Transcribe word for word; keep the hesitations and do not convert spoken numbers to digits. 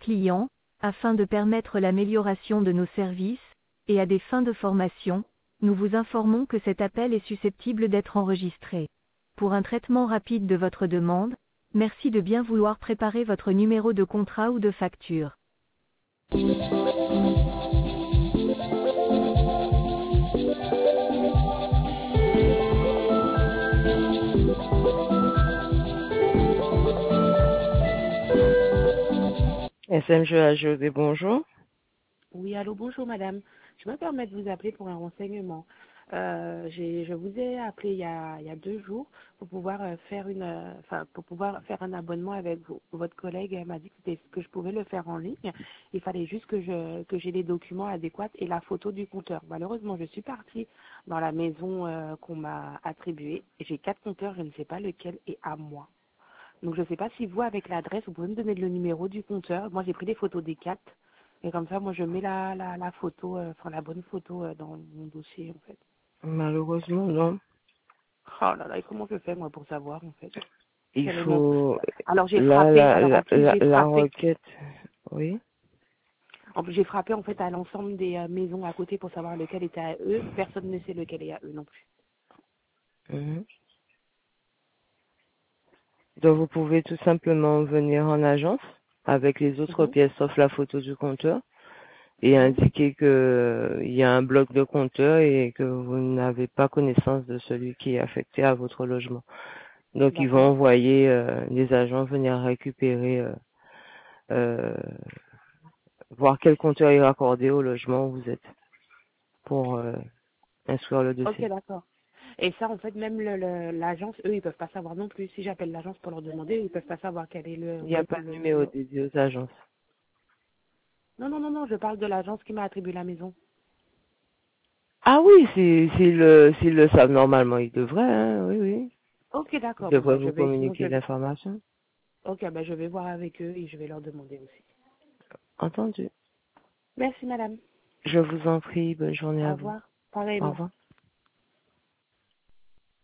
clients, afin de permettre l'amélioration de nos services, et à des fins de formation, nous vous informons que cet appel est susceptible d'être enregistré. Pour un traitement rapide de votre demande, merci de bien vouloir préparer votre numéro de contrat ou de facture. S M G A G O D, bonjour. Oui, allô, bonjour madame. Je me permets de vous appeler pour un renseignement. Euh, j'ai, je vous ai appelé il y a, il y a deux jours pour pouvoir euh, faire une, euh, enfin pour pouvoir faire un abonnement avec vous. Votre collègue elle m'a dit que, c'était, que je pouvais le faire en ligne. Il fallait juste que je que j'ai les documents adéquats et la photo du compteur. Malheureusement, je suis partie dans la maison euh, qu'on m'a attribuée. J'ai quatre compteurs, je ne sais pas lequel est à moi. Donc je ne sais pas si vous, avec l'adresse, vous pouvez me donner le numéro du compteur. Moi, j'ai pris des photos des quatre. Et comme ça, moi, je mets la, la, la photo, euh, enfin la bonne photo euh, dans mon dossier, en fait. Malheureusement, non. Oh là là, et comment je fais, moi, pour savoir, en fait? Il Quel est notre... faut, Alors, j'ai la, frappé, la, alors la, en plus, la, j'ai la frappé, requête, oui. en plus, j'ai frappé, en fait, à l'ensemble des euh, maisons à côté pour savoir lequel était à eux. Personne ne sait lequel est à eux non plus. Mhm. Donc vous pouvez tout simplement venir en agence avec les autres Mhm, pièces sauf la photo du compteur et mhm. indiquer que il y a un bloc de compteur et que vous n'avez pas connaissance de celui qui est affecté à votre logement. Donc ils vont D'accord. envoyer euh, les agents venir récupérer, euh, euh, voir quel compteur est raccordé au logement où vous êtes pour euh, instruire le Ok, dossier. d'accord. Et ça, en fait, même le, le- l'agence, eux, ils peuvent pas savoir non plus. Si j'appelle l'agence pour leur demander, ils peuvent pas savoir quel est le, Il n'y a le, pas de le numéro numéro. dédié aux agences. Non, non, non, non, je parle de l'agence qui m'a attribué la maison. Ah oui, s'ils si, le, s'ils le savent normalement, ils devraient, hein, oui, oui. Ok, Ils d'accord. Bon, devraient ben, je vous vais, sinon, je communiquer vais. l'information. Ok, ben, je vais voir avec eux et je vais leur demander aussi. Entendu. Merci, madame. Je vous en prie, bonne journée Au à vous. revoir. Au Pareillement. revoir.